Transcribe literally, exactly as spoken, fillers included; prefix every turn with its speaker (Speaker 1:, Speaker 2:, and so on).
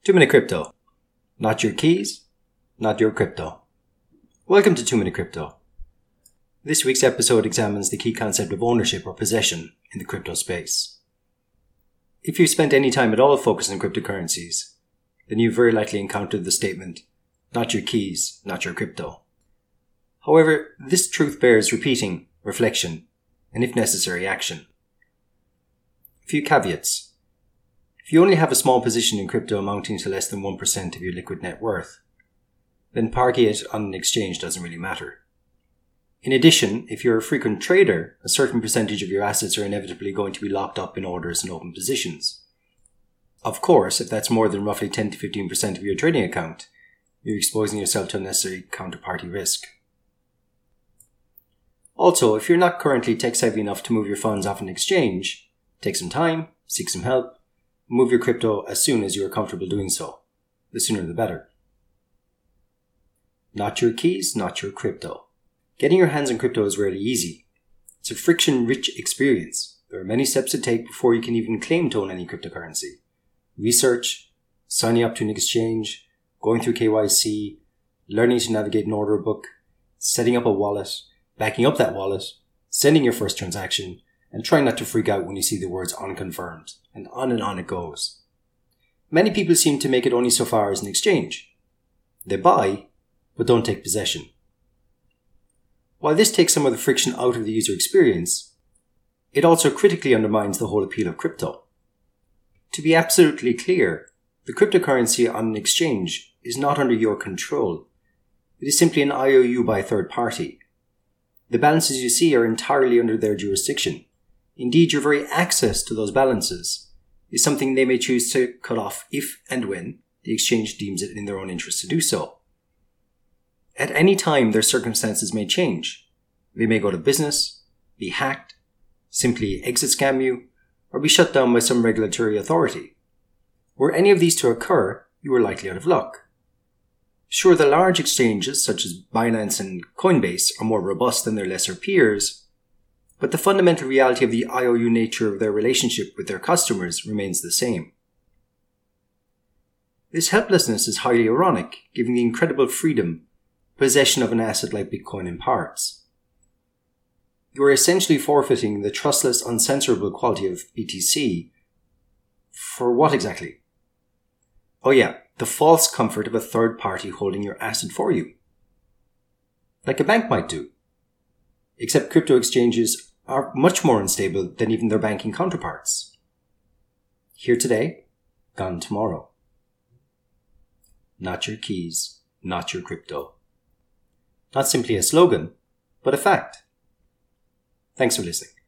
Speaker 1: Two Minute Crypto. Not your keys, not your crypto. Welcome to Two Minute Crypto. This week's episode examines the key concept of ownership or possession in the crypto space. If you've spent any time at all focused on cryptocurrencies, then you've very likely encountered the statement, not your keys, not your crypto. However, this truth bears repeating, reflection, and if necessary, action. A few caveats. If you only have a small position in crypto amounting to less than one percent of your liquid net worth, then parking it on an exchange doesn't really matter. In addition, if you're a frequent trader, a certain percentage of your assets are inevitably going to be locked up in orders and open positions. Of course, if that's more than roughly ten to fifteen percent of your trading account, you're exposing yourself to unnecessary counterparty risk. Also, if you're not currently tech-savvy enough to move your funds off an exchange, take some time, seek some help, move your crypto as soon as you are comfortable doing so. The sooner the better. Not your keys, not your crypto. Getting your hands on crypto is rarely easy. It's a friction-rich experience. There are many steps to take before you can even claim to own any cryptocurrency. Research, signing up to an exchange, going through K Y C, learning to navigate an order book, setting up a wallet, backing up that wallet, sending your first transaction, and trying not to freak out when you see the words unconfirmed, and on and on it goes. Many people seem to make it only so far as an exchange. They buy, but don't take possession. While this takes some of the friction out of the user experience, it also critically undermines the whole appeal of crypto. To be absolutely clear, the cryptocurrency on an exchange is not under your control. It is simply an I O U by a third party. The balances you see are entirely under their jurisdiction. Indeed, your very access to those balances is something they may choose to cut off if and when the exchange deems it in their own interest to do so. At any time, their circumstances may change. They may go to business, be hacked, simply exit scam you, or be shut down by some regulatory authority. Were any of these to occur, you are likely out of luck. Sure, the large exchanges such as Binance and Coinbase are more robust than their lesser peers, but the fundamental reality of the I O U nature of their relationship with their customers remains the same. This helplessness is highly ironic, given the incredible freedom, possession of an asset like Bitcoin imparts. You are essentially forfeiting the trustless, uncensorable quality of B T C. For what exactly? Oh yeah, the false comfort of a third party holding your asset for you. Like a bank might do. Except crypto exchanges are much more unstable than even their banking counterparts. Here today, gone tomorrow. Not your keys, not your crypto. Not simply a slogan, but a fact. Thanks for listening.